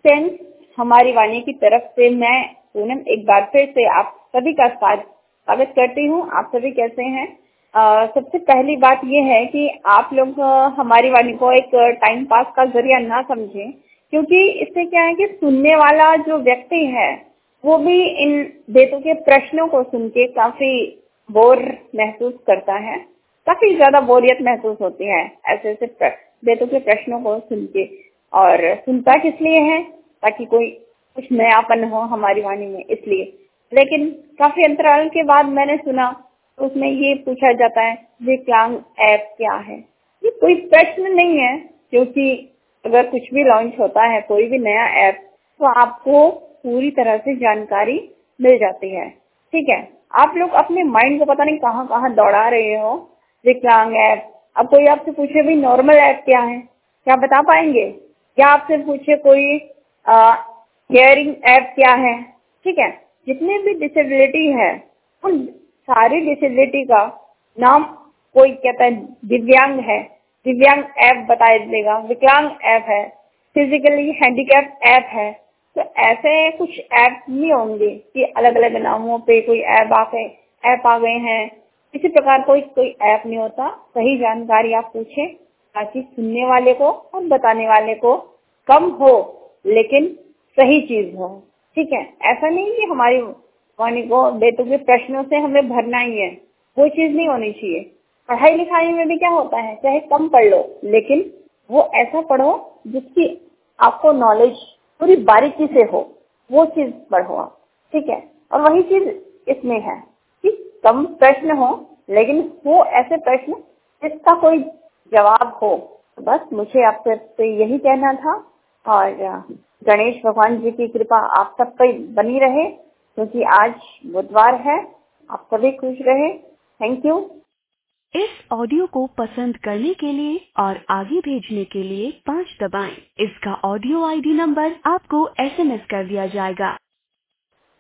Friends, हमारी वाणी की तरफ से मैं पूनम एक बार फिर से आप सभी का स्वागत करती हूँ। आप सभी कैसे हैं? सबसे पहली बात ये है कि आप लोग हमारी वाणी को एक टाइम पास का जरिया ना समझें, क्योंकि इससे क्या है कि सुनने वाला जो व्यक्ति है वो भी इन बेतुके के प्रश्नों को सुन के काफी बोर महसूस करता है, काफी ज्यादा बोरियत महसूस होती है ऐसे ऐसे बेतुके के प्रश्नों को सुन के। और सुनता किस लिए है? ताकि कोई कुछ नयापन हो हमारी वाणी में, इसलिए। लेकिन काफी अंतराल के बाद मैंने सुना तो उसमें ये पूछा जाता है विकलांग ऐप क्या है। ये कोई प्रश्न नहीं है, क्योंकि अगर कुछ भी लॉन्च होता है, कोई भी नया ऐप, तो आपको पूरी तरह से जानकारी मिल जाती है। ठीक है, आप लोग अपने माइंड को पता नहीं कहाँ कहाँ दौड़ा रहे हो। विकलांग ऐप, अब कोई आपसे पूछे भाई नॉर्मल ऐप क्या है, क्या बता पाएंगे? या आपसे पूछे कोई हियरिंग ऐप क्या है? ठीक है, जितने भी डिसेबिलिटी है उन सारी डिसेबिलिटी का नाम कोई कहता है दिव्यांग है, दिव्यांग ऐप बता देगा, विकलांग ऐप है, फिजिकली हैंडीकैप ऐप है। तो ऐसे कुछ ऐप नहीं होंगे कि अलग अलग नामों पे कोई ऐप आ गए हैं। इसी प्रकार कोई ऐप नहीं होता। सही जानकारी आप पूछें ताकि सुनने वाले को और बताने वाले को कम हो लेकिन सही चीज हो। ठीक है, ऐसा नहीं कि हमारी वाणी को बेतुके प्रश्नों से हमें भरना ही है, वो चीज नहीं होनी चाहिए। पढ़ाई लिखाई में भी क्या होता है, चाहे कम पढ़ लो लेकिन वो ऐसा पढ़ो जिसकी आपको नॉलेज पूरी बारीकी से हो, वो चीज पढ़ो आप। ठीक है, और वही चीज इसमें है कि कम प्रश्न हो लेकिन वो ऐसे प्रश्न जिसका कोई जवाब हो। बस मुझे आपसे यही कहना था, और गणेश भगवान जी की कृपा आप सब पर बनी रहे, क्योंकि आज बुधवार है। आप सभी खुश रहे। Thank you. इस ऑडियो को पसंद करने के लिए और आगे भेजने के लिए 5 दबाएं। इसका ऑडियो आईडी नंबर आपको SMS कर दिया जाएगा।